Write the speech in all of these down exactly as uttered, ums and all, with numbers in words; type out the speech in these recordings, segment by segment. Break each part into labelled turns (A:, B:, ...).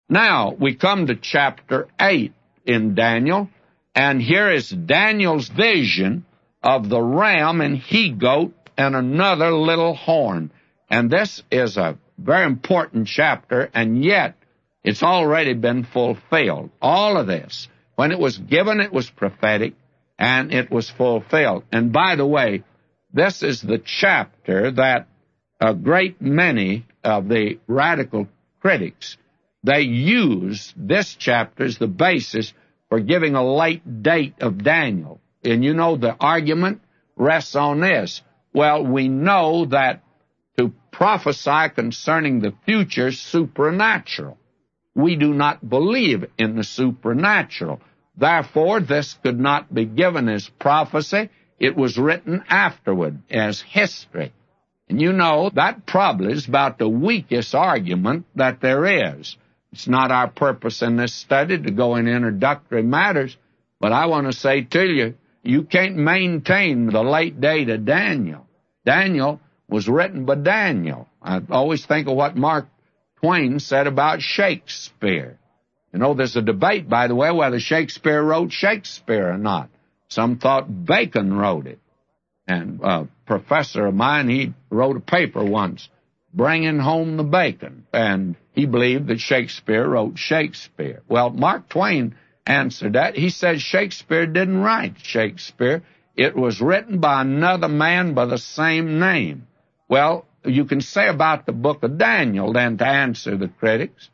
A: Now, we come to chapter eight in Daniel, and here is Daniel's vision of the ram and he-goat and another little horn. And this is a very important chapter, and yet it's already been fulfilled. All of this, when it was given, it was prophetic, and it was fulfilled. And by the way, this is the chapter that a great many of the radical critics, they use this chapter as the basis for giving a late date of Daniel. And you know the argument rests on this. Well, we know that to prophesy concerning the future is supernatural. We do not believe in the supernatural. Therefore, this could not be given as prophecy. It was written afterward as history. And you know, that probably is about the weakest argument that there is. It's not our purpose in this study to go in introductory matters, but I want to say to you, you can't maintain the late date of Daniel. Daniel was written by Daniel. I always think of what Mark Twain said about Shakespeare. You know, there's a debate, by the way, whether Shakespeare wrote Shakespeare or not. Some thought Bacon wrote it. And a professor of mine, he wrote a paper once, bringing home the bacon. And he believed that Shakespeare wrote Shakespeare. Well, Mark Twain answered that. He said Shakespeare didn't write Shakespeare. It was written by another man by the same name. Well, you can say about the book of Daniel, then, to answer the critics,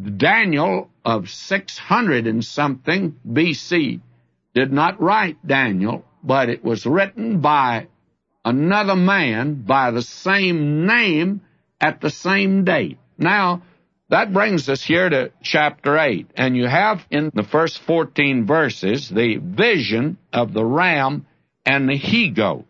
A: Daniel of six hundred and something B C did not write Daniel, but it was written by another man by the same name at the same date. Now, that brings us here to chapter eight, and you have in the first fourteen verses the vision of the ram and the he-goat.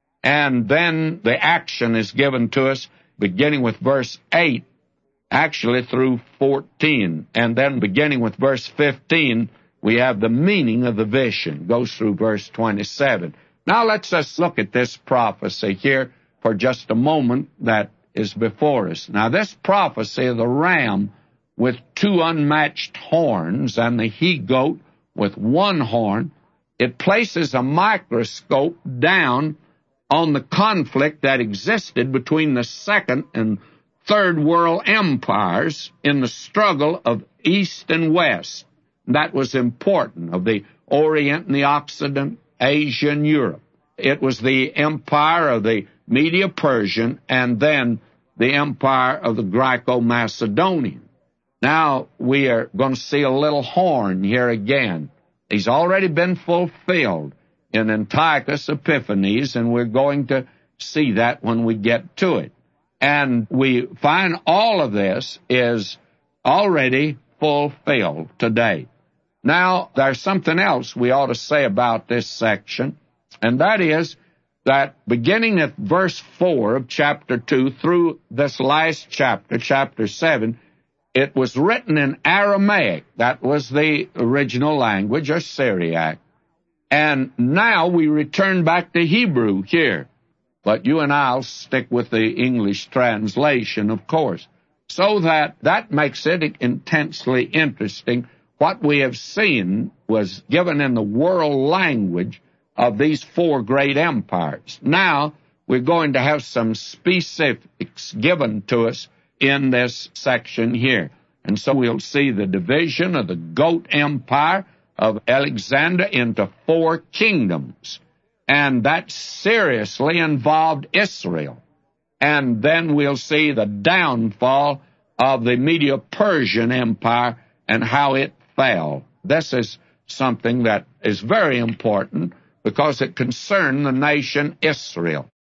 A: And then the action is given to us beginning with verse eight, actually through fourteen. And then beginning with verse fifteen, we have the meaning of the vision. Goes through verse twenty-seven. Now let's just look at this prophecy here for just a moment that is before us. Now this prophecy of the ram with two unmatched horns and the he-goat with one horn, it places a microscope down on the conflict that existed between the Second and Third World empires in the struggle of East and West. That was important, of the Orient and the Occident, Asia and Europe. It was the empire of the Medo-Persian and then the empire of the Greco-Macedonian. Now we are going to see a little horn here again. He's already been fulfilled in Antiochus Epiphanes, and we're going to see that when we get to it. And we find all of this is already fulfilled today. Now, there's something else we ought to say about this section, and that is that beginning at verse four of chapter two through this last chapter, chapter seven, it was written in Aramaic. That was the original language, or Syriac. And now we return back to Hebrew here. But you and I'll stick with the English translation, of course. So that that makes it intensely interesting. What we have seen was given in the world language of these four great empires. Now we're going to have some specifics given to us in this section here. And so we'll see the division of the Goat Empire of Alexander into four kingdoms. And that seriously involved Israel. And then we'll see the downfall of the Medo-Persian Empire and how it fell. This is something that is very important because it concerned the nation Israel.